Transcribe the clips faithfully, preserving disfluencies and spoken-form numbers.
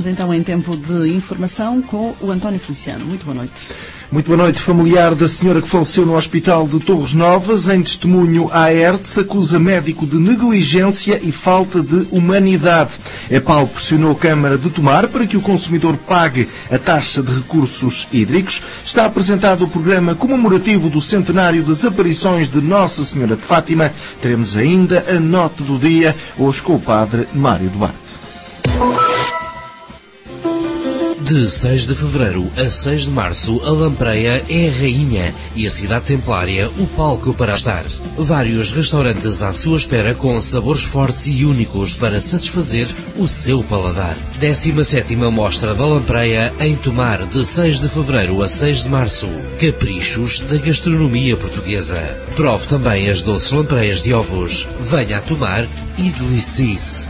Entramos então em tempo de informação com o António Feliciano. Muito boa noite. Muito boa noite. Familiar da senhora que faleceu no Hospital de Torres Novas, em testemunho à E R T S, acusa médico de negligência e falta de humanidade. EPAL pressionou a Câmara de Tomar para que o consumidor pague a taxa de recursos hídricos. Está apresentado o programa comemorativo do centenário das aparições de Nossa Senhora de Fátima. Teremos ainda a nota do dia, hoje com o padre Mário Duarte. De seis de fevereiro a seis de março, a Lampreia é a rainha e a cidade templária o palco para estar. Vários restaurantes à sua espera com sabores fortes e únicos para satisfazer o seu paladar. décima sétima Mostra da Lampreia em Tomar, de seis de fevereiro a seis de março. Caprichos da gastronomia portuguesa. Prove também as doces lampreias de ovos. Venha a Tomar e delicie-se.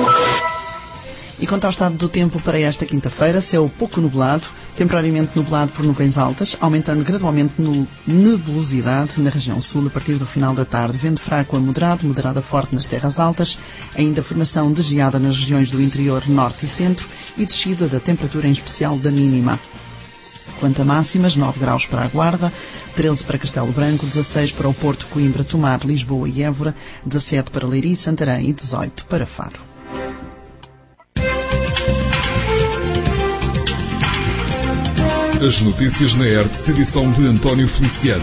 E quanto ao estado do tempo para esta quinta-feira, céu pouco nublado, temporariamente nublado por nuvens altas, aumentando gradualmente no nebulosidade na região sul a partir do final da tarde. Vento fraco a moderado, moderado a forte nas terras altas, ainda formação de geada nas regiões do interior norte e centro e descida da temperatura, em especial da mínima. Quanto a máximas, nove graus para a Guarda, treze para Castelo Branco, dezasseis para o Porto, Coimbra, Tomar, Lisboa e Évora, dezassete para Leiria e Santarém e dezoito para Faro. As notícias na E R T S, edição de António Feliciano.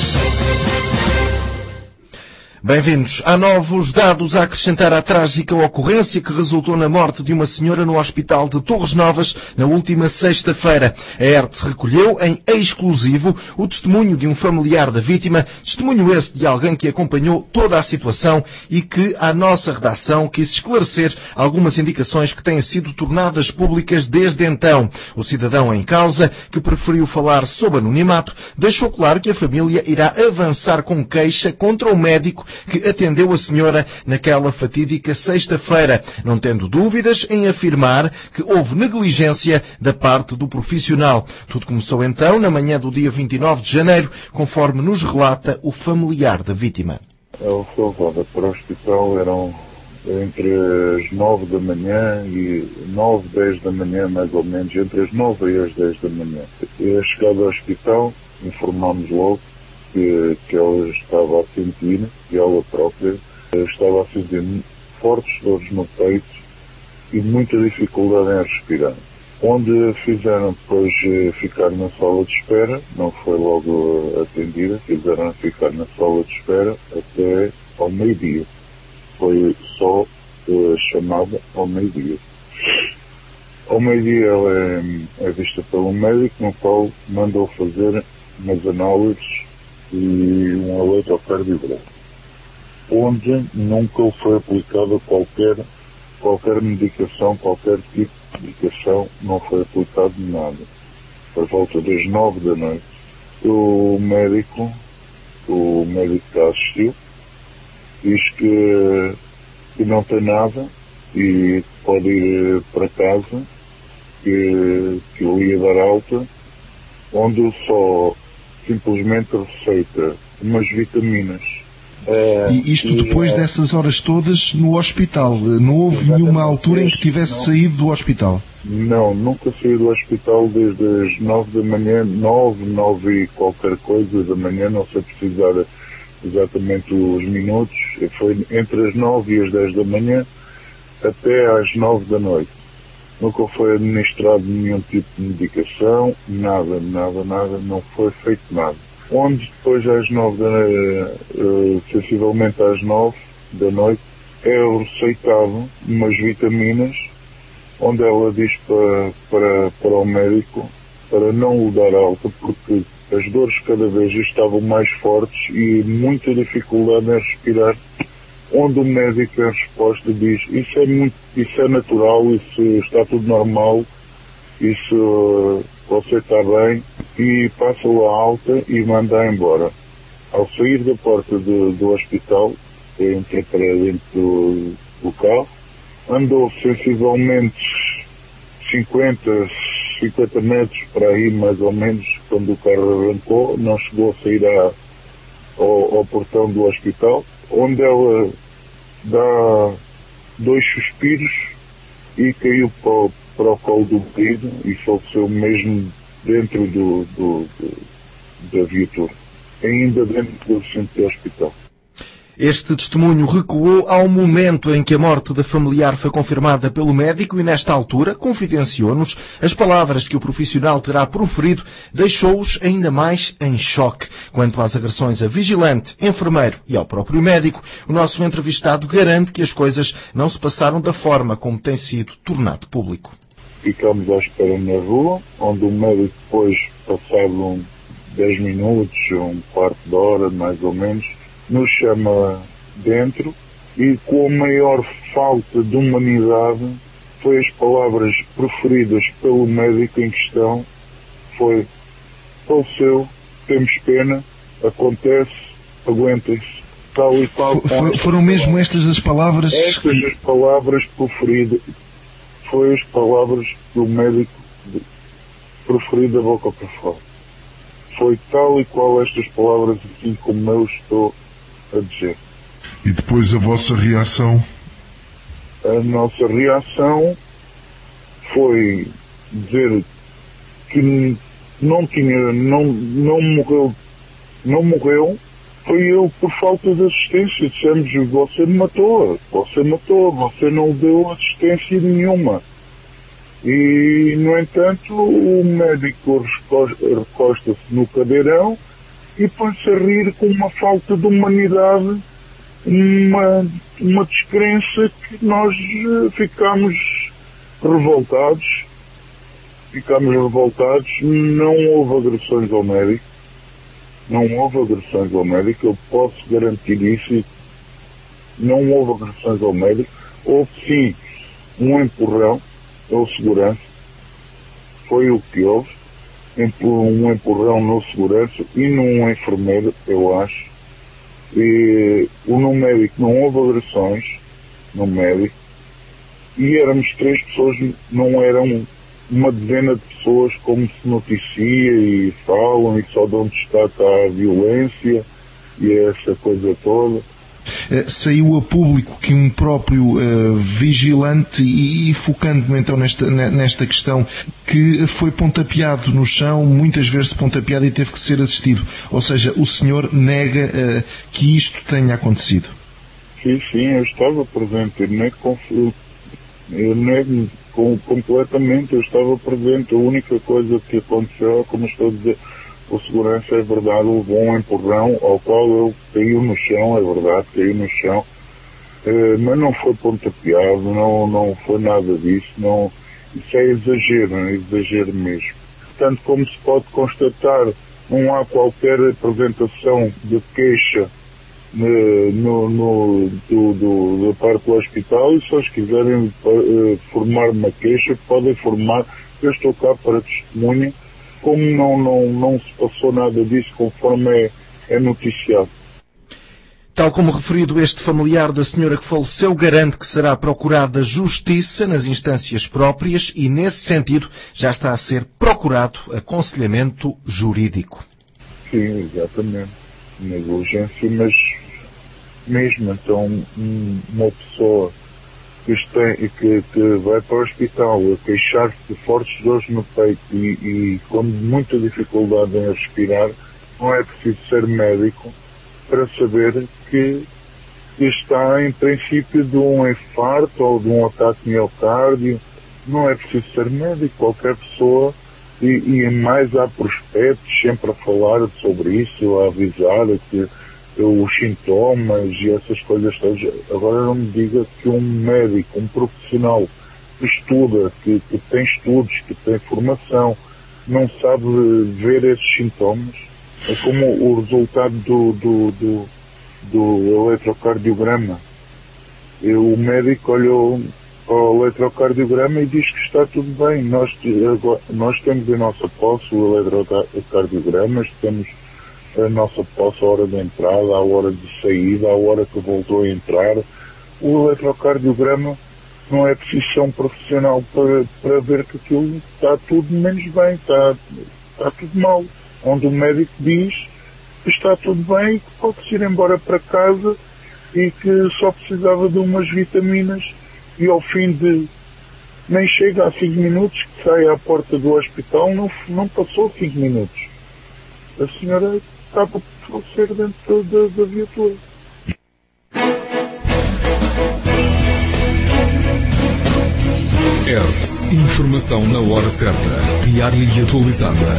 Bem-vindos. Há novos dados a acrescentar à trágica ocorrência que resultou na morte de uma senhora no Hospital de Torres Novas na última sexta-feira. A E R T S recolheu em exclusivo o testemunho de um familiar da vítima, testemunho esse de alguém que acompanhou toda a situação e que a nossa redação quis esclarecer algumas indicações que têm sido tornadas públicas desde então. O cidadão em causa, que preferiu falar sob anonimato, deixou claro que a família irá avançar com queixa contra o médico que atendeu a senhora naquela fatídica sexta-feira, não tendo dúvidas em afirmar que houve negligência da parte do profissional. Tudo começou então na manhã do dia vinte e nove de janeiro, conforme nos relata o familiar da vítima. Ela foi levada para o hospital, eram entre as nove da manhã e nove, dez da manhã, mais ou menos, entre as nove e as dez da manhã. E a chegada ao hospital, informámos logo Que, que ela estava a sentir, e ela própria estava a sentir fortes dores no peito e muita dificuldade em respirar. Onde fizeram depois ficar na sala de espera, não foi logo atendida, fizeram ficar na sala de espera até ao meio-dia. Foi só uh, chamada ao meio-dia. Ao meio-dia ela é, é vista pelo médico, no qual mandou fazer umas análises e um eletrocardiograma, onde nunca foi aplicada qualquer, qualquer medicação, qualquer tipo de medicação, não foi aplicado nada. Por volta das nove da noite, o médico, o médico que a assistiu, diz que, que não tem nada e pode ir para casa, que, que eu ia dar alta, onde só simplesmente receita umas vitaminas. É, e isto e, depois é, dessas horas todas no hospital? Não houve nenhuma altura em que tivesse não, saído do hospital? Não, nunca saí do hospital desde as nove da manhã, nove, nove e qualquer coisa da manhã, não sei precisar exatamente os minutos, foi entre as nove e as dez da manhã até às nove da noite. Nunca foi administrado nenhum tipo de medicação, nada, nada, nada, não foi feito nada. Onde depois às nove, da, uh, sensivelmente às nove da noite, é receitado umas vitaminas, onde ela diz para, para, para o médico para não o dar alta, porque as dores cada vez estavam mais fortes e muita dificuldade em respirar. Onde o médico, em resposta, diz isso é, muito, isso é natural, isso está tudo normal, isso você está bem, e passa-o a alta e manda embora. Ao sair da porta do, do hospital, eu entrei para dentro do, do carro, andou sensivelmente cinquenta, cinquenta metros para aí, mais ou menos, quando o carro arrancou, não chegou a sair a, ao, ao portão do hospital, onde ela dá dois suspiros e caiu para o, para o colo do marido e faleceu mesmo dentro do, do, do, da viatura, ainda dentro do centro do hospital. Este testemunho recuou ao momento em que a morte da familiar foi confirmada pelo médico e, nesta altura, confidenciou-nos as palavras que o profissional terá proferido, deixou-os ainda mais em choque. Quanto às agressões a vigilante, enfermeiro e ao próprio médico, o nosso entrevistado garante que as coisas não se passaram da forma como tem sido tornado público. Ficámos à espera na rua, onde o médico depois, passado dez minutos, um quarto de hora mais ou menos, nos chama dentro e, com a maior falta de humanidade, foi as palavras preferidas pelo médico em questão, foi: faleceu, temos pena, acontece, aguentem-se, tal e qual. For, foram mesmo estas as palavras? Estas as palavras preferidas, foi as palavras do médico preferidas da boca para fora. Foi tal e qual estas palavras, assim como eu estou a dizer. E depois a vossa reação? A nossa reação foi dizer que não tinha, não, não morreu, não morreu, foi ele por falta de assistência. Dissemos: você me matou, você matou, você não deu assistência nenhuma. E, no entanto, o médico recosta-se no cadeirão e põe-se a rir com uma falta de humanidade, uma, uma descrença que nós ficámos revoltados. Ficámos revoltados. Não houve agressões ao médico. Não houve agressões ao médico. Eu posso garantir isso. Não houve agressões ao médico. Houve, sim, um empurrão ao segurança. Foi o que houve. Um empurrão no segurança e num enfermeiro, eu acho. E no médico não houve agressões, no médico. E éramos três pessoas, não eram uma dezena de pessoas como se noticia e falam e só dão destaque à violência e essa coisa toda. Saiu a público que um próprio uh, vigilante, e, e focando-me então nesta, nesta questão, que foi pontapeado no chão, muitas vezes pontapeado, e teve que ser assistido. Ou seja, o senhor nega uh, que isto tenha acontecido. Sim, sim, eu estava presente. Eu nego, eu nego completamente, eu estava presente. A única coisa que aconteceu, como estou a dizer, o segurança, é verdade, levou um empurrão ao qual eu caí no chão, é verdade, caí no chão, eh, mas não foi pontapeado, não, não foi nada disso, não, isso é exagero, é exagero mesmo. Tanto como se pode constatar, não há qualquer apresentação de queixa eh, no, no, do, do, da parte do hospital, e se eles quiserem eh, formar uma queixa, podem formar. Eu estou cá para testemunha. Como não, não, não se passou nada disso conforme é, é noticiado. Tal como referido, este familiar da senhora que faleceu garante que será procurada justiça nas instâncias próprias e, nesse sentido, já está a ser procurado aconselhamento jurídico. Sim, exatamente. Negligência, mas mesmo então uma pessoa que, tem, que, que vai para o hospital a queixar-se de fortes dores no peito e, e com muita dificuldade em respirar, não é preciso ser médico para saber que está em princípio de um infarto ou de um ataque miocárdio. Não é preciso ser médico, qualquer pessoa, e, e mais há prospectos sempre a falar sobre isso, a avisar que os sintomas e essas coisas todas. Agora não me diga que um médico, um profissional que estuda, que, que tem estudos, que tem formação, não sabe ver esses sintomas. É como o resultado do, do, do, do eletrocardiograma. E o médico olhou para o eletrocardiograma e diz que está tudo bem. Nós, nós temos em nossa posse o eletrocardiograma, temos a nossa posse a hora de entrada, a hora de saída, a hora que voltou a entrar. O eletrocardiograma não é preciso ser um profissional para, para ver que aquilo está tudo menos bem, está, está tudo mal. Onde o médico diz que está tudo bem e que pode-se ir embora para casa e que só precisava de umas vitaminas, e ao fim de nem chega a cinco minutos que sai à porta do hospital, não, não passou cinco minutos. A senhora estava por falecer dentro da, da, da viatura. Hertz. Informação na hora certa. Diária e atualizada.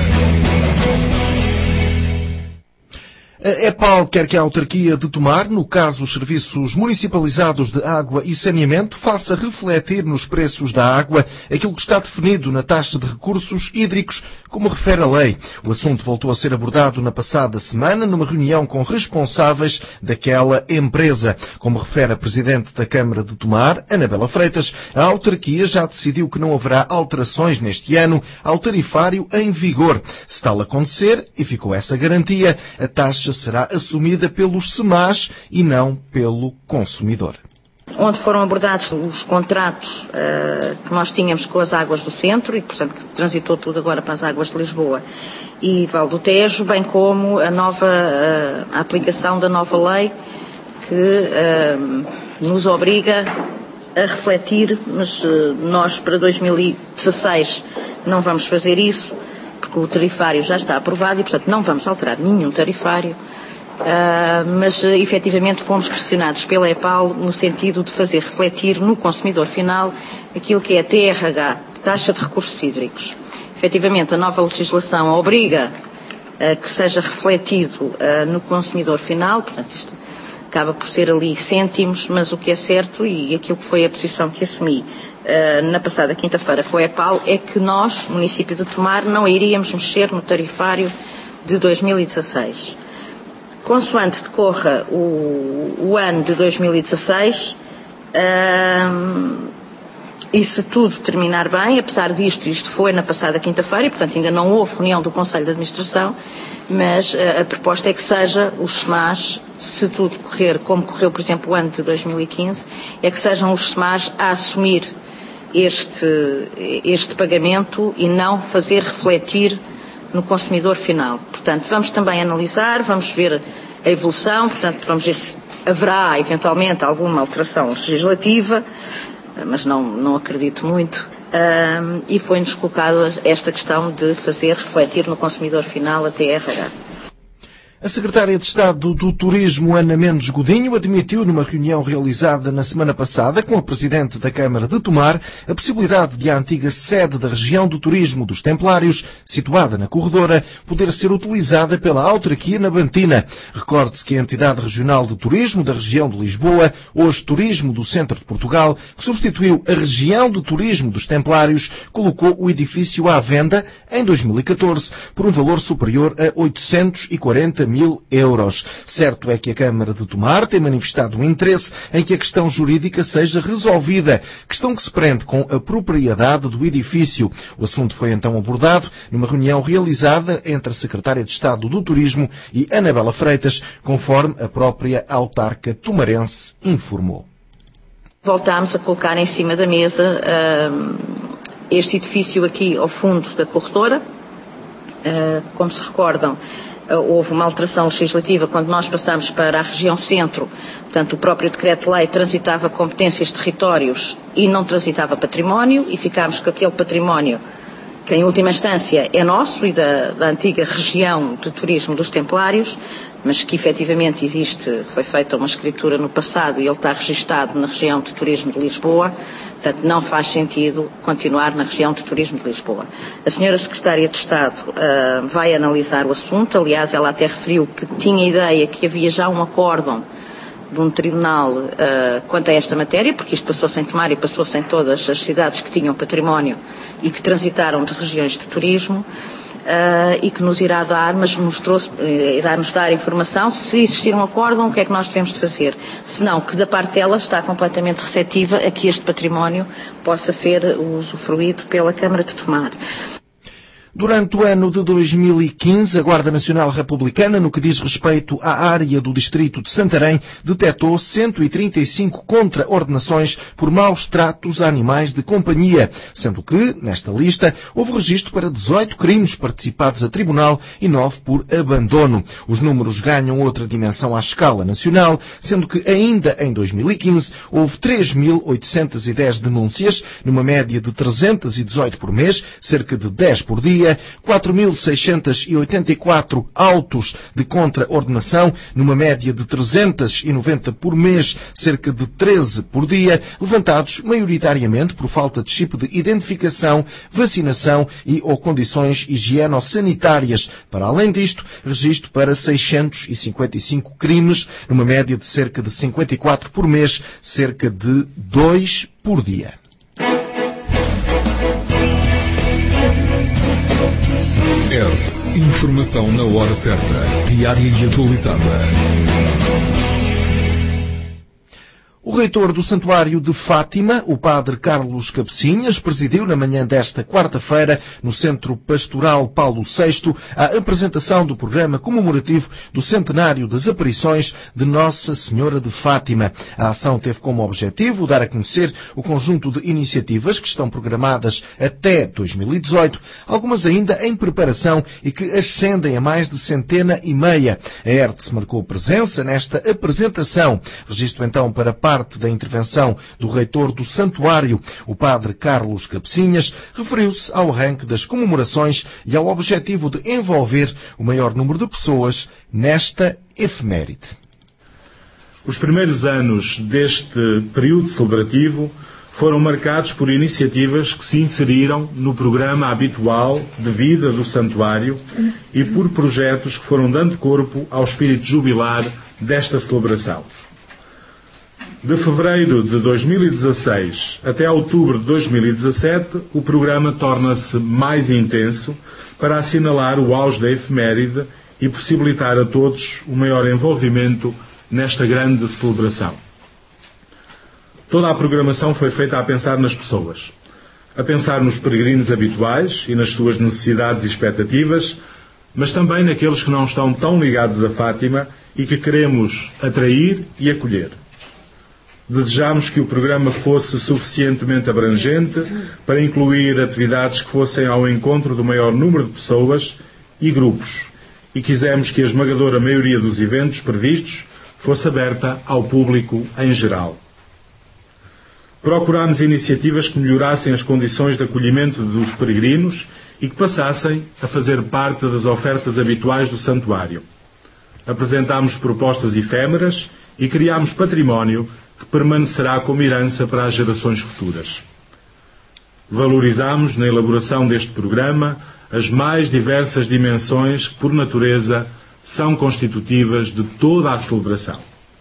A EPAL quer que a autarquia de Tomar, no caso os serviços municipalizados de água e saneamento, faça refletir nos preços da água aquilo que está definido na taxa de recursos hídricos, como refere a lei. O assunto voltou a ser abordado na passada semana numa reunião com responsáveis daquela empresa. Como refere a Presidente da Câmara de Tomar, Anabela Freitas, a autarquia já decidiu que não haverá alterações neste ano ao tarifário em vigor. Se tal acontecer, e ficou essa garantia, a taxa será assumida pelos SEMAS e não pelo consumidor. Onde foram abordados os contratos uh, que nós tínhamos com as águas do centro e, portanto, que transitou tudo agora para as águas de Lisboa e Val do Tejo, bem como a nova uh, a aplicação da nova lei que uh, nos obriga a refletir, mas uh, nós para dois mil e dezasseis não vamos fazer isso, porque o tarifário já está aprovado e, portanto, não vamos alterar nenhum tarifário, uh, mas, uh, efetivamente, fomos pressionados pela EPAL no sentido de fazer refletir no consumidor final aquilo que é a T R H, Taxa de Recursos Hídricos. Efetivamente, a nova legislação obriga a que seja refletido uh, no consumidor final, portanto, isto acaba por ser ali cêntimos, mas o que é certo, e aquilo que foi a posição que assumi na passada quinta-feira com a EPAL, é que nós, município de Tomar, não iríamos mexer no tarifário de dois mil e dezasseis. Consoante decorra o, o ano de dois mil e dezasseis, hum, e se tudo terminar bem, apesar disto, isto foi na passada quinta-feira, e portanto ainda não houve reunião do Conselho de Administração, mas a, a proposta é que seja os SEMAS, se tudo correr como correu, por exemplo, o ano de dois mil e quinze, é que sejam os SEMAS a assumir Este, este pagamento e não fazer refletir no consumidor final. Portanto, vamos também analisar, vamos ver a evolução, portanto, vamos ver se haverá eventualmente alguma alteração legislativa, mas não, não acredito muito, um, e foi-nos colocada esta questão de fazer refletir no consumidor final a T R H. A Secretária de Estado do Turismo, Ana Mendes Godinho, admitiu numa reunião realizada na semana passada com a Presidente da Câmara de Tomar a possibilidade de a antiga sede da região do turismo dos Templários, situada na Corredora, poder ser utilizada pela autarquia nabantina. Recorde-se que a entidade regional de turismo da região de Lisboa, hoje Turismo do Centro de Portugal, que substituiu a região de turismo dos Templários, colocou o edifício à venda em dois mil e catorze por um valor superior a oitocentos e quarenta mil euros. Certo é que a Câmara de Tomar tem manifestado um interesse em que a questão jurídica seja resolvida, questão que se prende com a propriedade do edifício. O assunto foi então abordado numa reunião realizada entre a Secretária de Estado do Turismo e Anabela Freitas, conforme a própria autarca tomarense informou. Voltámos a colocar em cima da mesa uh, este edifício aqui ao fundo da Corredora. Uh, como se recordam, houve uma alteração legislativa quando nós passamos para a região centro, portanto o próprio decreto-lei transitava competências territórios e não transitava património, e ficámos com aquele património que em última instância é nosso e da, da antiga região de turismo dos Templários, mas que efetivamente existe, foi feita uma escritura no passado e ele está registado na região de turismo de Lisboa. Portanto, não faz sentido continuar na região de turismo de Lisboa. A senhora Secretária de Estado uh, vai analisar o assunto. Aliás, ela até referiu que tinha ideia que havia já um acórdão de um tribunal uh, quanto a esta matéria, porque isto passou-se em Tomar e passou-se em todas as cidades que tinham património e que transitaram de regiões de turismo. Uh, e que nos irá dar, mas mostrou-se, uh, irá nos dar informação se existir um acórdão, o que é que nós devemos de fazer. Se não, que da parte dela está completamente receptiva a que este património possa ser usufruído pela Câmara de Tomar. Durante o ano de dois mil e quinze, a Guarda Nacional Republicana, no que diz respeito à área do distrito de Santarém, detectou cento e trinta e cinco contraordenações por maus tratos a animais de companhia, sendo que, nesta lista, houve registro para dezoito crimes participados a tribunal e nove por abandono. Os números ganham outra dimensão à escala nacional, sendo que ainda em dois mil e quinze houve três mil oitocentas e dez denúncias, numa média de trezentas e dezoito por mês, cerca de dez por dia, quatro mil seiscentos e oitenta e quatro autos de contraordenação, numa média de trezentos e noventa por mês, cerca de treze por dia, levantados maioritariamente por falta de chip de identificação, vacinação e ou condições higieno-sanitárias. Para além disto, registro para seiscentos e cinquenta e cinco crimes, numa média de cerca de cinquenta e quatro por mês, cerca de dois por dia. Hertz, informação na hora certa, diária e atualizada. O reitor do Santuário de Fátima, o padre Carlos Cabecinhas, presidiu na manhã desta quarta-feira, no Centro Pastoral Paulo sexto, a apresentação do programa comemorativo do centenário das aparições de Nossa Senhora de Fátima. A ação teve como objetivo dar a conhecer o conjunto de iniciativas que estão programadas até dois mil e dezoito, algumas ainda em preparação e que ascendem a mais de centena e meia. A Hertz marcou presença nesta apresentação. Registro então para parte da intervenção do reitor do Santuário, o padre Carlos Cabecinhas, referiu-se ao arranque das comemorações e ao objetivo de envolver o maior número de pessoas nesta efeméride. Os primeiros anos deste período celebrativo foram marcados por iniciativas que se inseriram no programa habitual de vida do Santuário e por projetos que foram dando corpo ao espírito jubilar desta celebração. De fevereiro de dois mil e dezasseis até outubro de dois mil e dezassete, o programa torna-se mais intenso para assinalar o auge da efeméride e possibilitar a todos o maior envolvimento nesta grande celebração. Toda a programação foi feita a pensar nas pessoas, a pensar nos peregrinos habituais e nas suas necessidades e expectativas, mas também naqueles que não estão tão ligados a Fátima e que queremos atrair e acolher. Desejámos que o programa fosse suficientemente abrangente para incluir atividades que fossem ao encontro do maior número de pessoas e grupos, e quisemos que a esmagadora maioria dos eventos previstos fosse aberta ao público em geral. Procurámos iniciativas que melhorassem as condições de acolhimento dos peregrinos e que passassem a fazer parte das ofertas habituais do santuário. Apresentámos propostas efêmeras e criámos património que permanecerá como herança para as gerações futuras. Valorizámos na elaboração deste programa as mais diversas dimensões que, por natureza, são constitutivas de toda a celebração.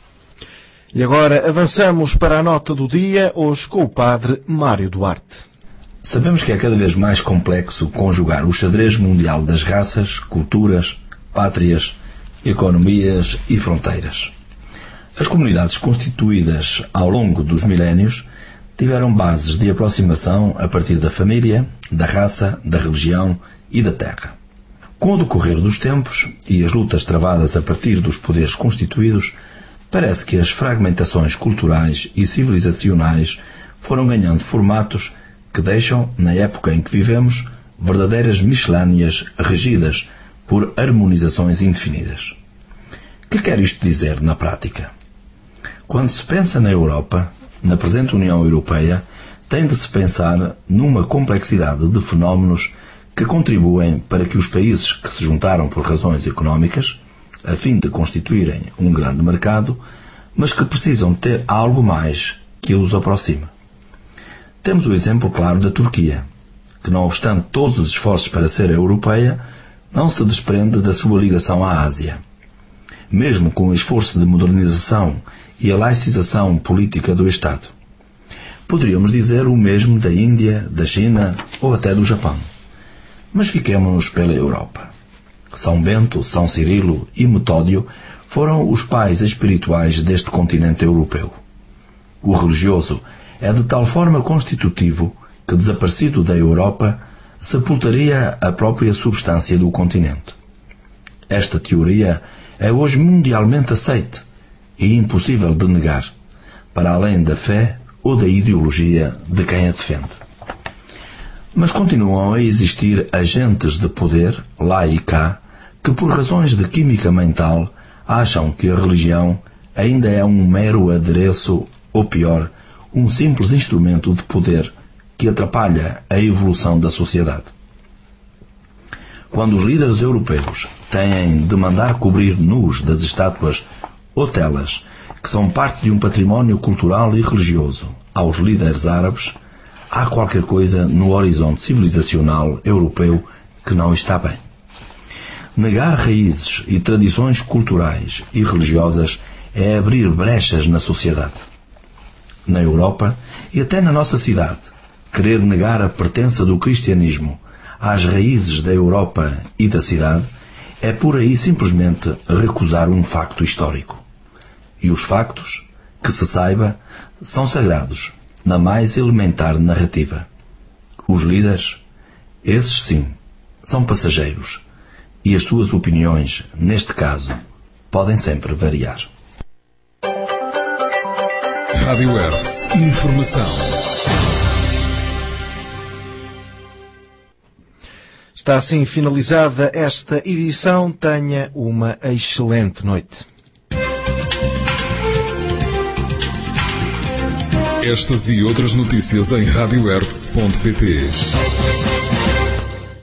E agora avançamos para a nota do dia, hoje com o padre Mário Duarte. Sabemos que é cada vez mais complexo conjugar o xadrez mundial das raças, culturas, pátrias, economias e fronteiras. As comunidades constituídas ao longo dos milénios tiveram bases de aproximação a partir da família, da raça, da religião e da terra. Com o decorrer dos tempos e as lutas travadas a partir dos poderes constituídos, parece que as fragmentações culturais e civilizacionais foram ganhando formatos que deixam, na época em que vivemos, verdadeiras miscelâneas regidas por harmonizações indefinidas. Que quer isto dizer na prática? Quando se pensa na Europa, na presente União Europeia, tem de se pensar numa complexidade de fenómenos que contribuem para que os países que se juntaram por razões económicas, a fim de constituírem um grande mercado, mas que precisam ter algo mais que os aproxime. Temos o exemplo claro da Turquia, que não obstante todos os esforços para ser europeia, não se desprende da sua ligação à Ásia. Mesmo com o esforço de modernização e a laicização política do Estado. Poderíamos dizer o mesmo da Índia, da China ou até do Japão. Mas fiquemo-nos pela Europa. São Bento, São Cirilo e Metódio foram os pais espirituais deste continente europeu. O religioso é de tal forma constitutivo que, desaparecido da Europa, sepultaria a própria substância do continente. Esta teoria é hoje mundialmente aceite e impossível de negar, para além da fé ou da ideologia de quem a defende. Mas continuam a existir agentes de poder, lá e cá, que por razões de química mental acham que a religião ainda é um mero adereço, ou pior, um simples instrumento de poder que atrapalha a evolução da sociedade. Quando os líderes europeus têm de mandar cobrir nus das estátuas ou telas que são parte de um património cultural e religioso aos líderes árabes, há qualquer coisa no horizonte civilizacional europeu que não está bem. Negar raízes e tradições culturais e religiosas é abrir brechas na sociedade. Na Europa e até na nossa cidade, querer negar a pertença do cristianismo às raízes da Europa e da cidade é por aí simplesmente recusar um facto histórico. E os factos, que se saiba, são sagrados na mais elementar narrativa. Os líderes, esses sim, são passageiros e as suas opiniões, neste caso, podem sempre variar. Rádio Hertz. Informação. Está assim finalizada esta edição. Tenha uma excelente noite. Estas e outras notícias em rádio hertz ponto pt.